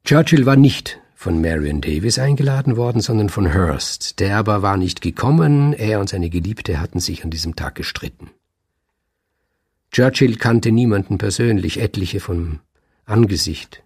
Churchill war nicht von Marion Davies eingeladen worden, sondern von Hearst. Der aber war nicht gekommen, er und seine Geliebte hatten sich an diesem Tag gestritten. Churchill kannte niemanden persönlich, etliche vom Angesicht.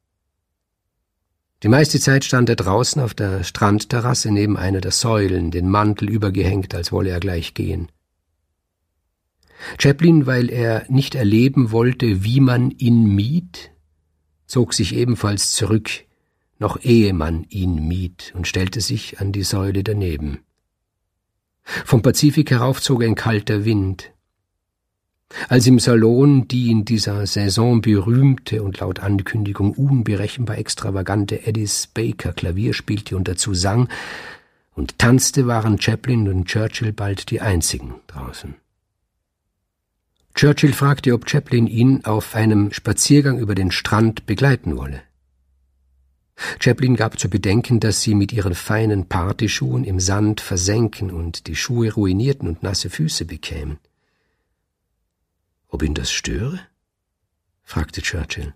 Die meiste Zeit stand er draußen auf der Strandterrasse neben einer der Säulen, den Mantel übergehängt, als wolle er gleich gehen. Chaplin, weil er nicht erleben wollte, wie man ihn mied, zog sich ebenfalls zurück, noch ehe man ihn mied, und stellte sich an die Säule daneben. Vom Pazifik herauf zog ein kalter Wind. Als im Salon die in dieser Saison berühmte und laut Ankündigung unberechenbar extravagante Edith Baker Klavier spielte und dazu sang und tanzte, waren Chaplin und Churchill bald die einzigen draußen. Churchill fragte, ob Chaplin ihn auf einem Spaziergang über den Strand begleiten wolle. Chaplin gab zu bedenken, dass sie mit ihren feinen Partyschuhen im Sand versenken und die Schuhe ruinierten und nasse Füße bekämen. »Ob ihn das störe?« fragte Churchill.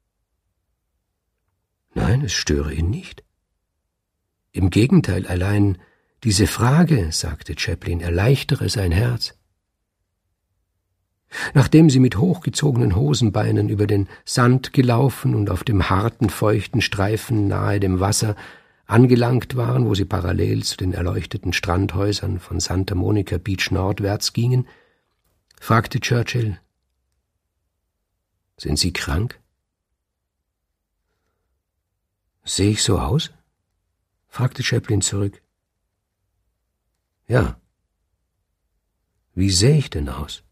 »Nein, es störe ihn nicht. Im Gegenteil, allein diese Frage«, sagte Chaplin, »erleichtere sein Herz.« Nachdem sie mit hochgezogenen Hosenbeinen über den Sand gelaufen und auf dem harten, feuchten Streifen nahe dem Wasser angelangt waren, wo sie parallel zu den erleuchteten Strandhäusern von Santa Monica Beach nordwärts gingen, fragte Churchill: »Sind Sie krank?« »Sehe ich so aus?« fragte Chaplin zurück. »Ja.« »Wie sehe ich denn aus?«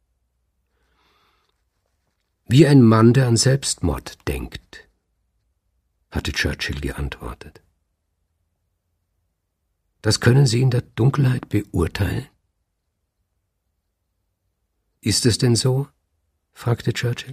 »Wie ein Mann, der an Selbstmord denkt«, hatte Churchill geantwortet. »Das können Sie in der Dunkelheit beurteilen?« »Ist es denn so?« fragte Churchill.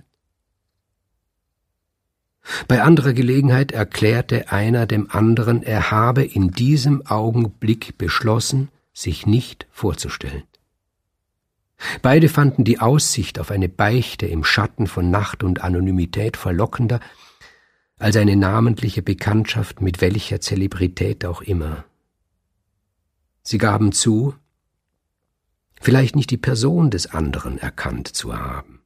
Bei anderer Gelegenheit erklärte einer dem anderen, er habe in diesem Augenblick beschlossen, sich nicht vorzustellen. Beide fanden die Aussicht auf eine Beichte im Schatten von Nacht und Anonymität verlockender als eine namentliche Bekanntschaft mit welcher Zelebrität auch immer. Sie gaben zu, vielleicht nicht die Person des anderen erkannt zu haben,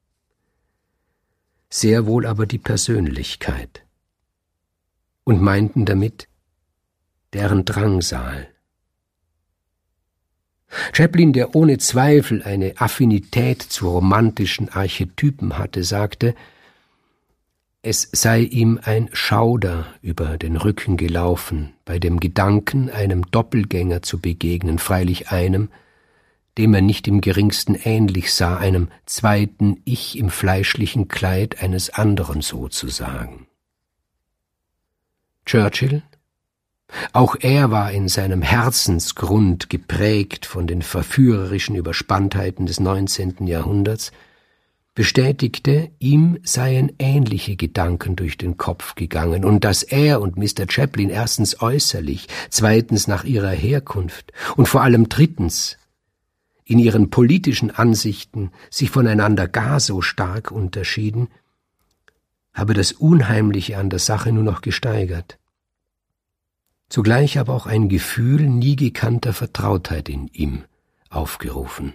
sehr wohl aber die Persönlichkeit, und meinten damit deren Drangsal. Chaplin, der ohne Zweifel eine Affinität zu romantischen Archetypen hatte, sagte, es sei ihm ein Schauder über den Rücken gelaufen, bei dem Gedanken, einem Doppelgänger zu begegnen, freilich einem, dem er nicht im geringsten ähnlich sah, einem zweiten Ich im fleischlichen Kleid eines anderen sozusagen. Churchill, auch er war in seinem Herzensgrund geprägt von den verführerischen Überspanntheiten des 19. Jahrhunderts, bestätigte, ihm seien ähnliche Gedanken durch den Kopf gegangen und dass er und Mr. Chaplin erstens äußerlich, zweitens nach ihrer Herkunft und vor allem drittens in ihren politischen Ansichten sich voneinander gar so stark unterschieden, habe das Unheimliche an der Sache nur noch gesteigert. Zugleich aber auch ein Gefühl nie gekannter Vertrautheit in ihm aufgerufen.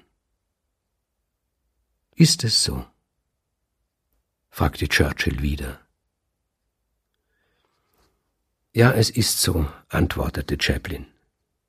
»Ist es so?« fragte Churchill wieder. »Ja, es ist so«, antwortete Chaplin.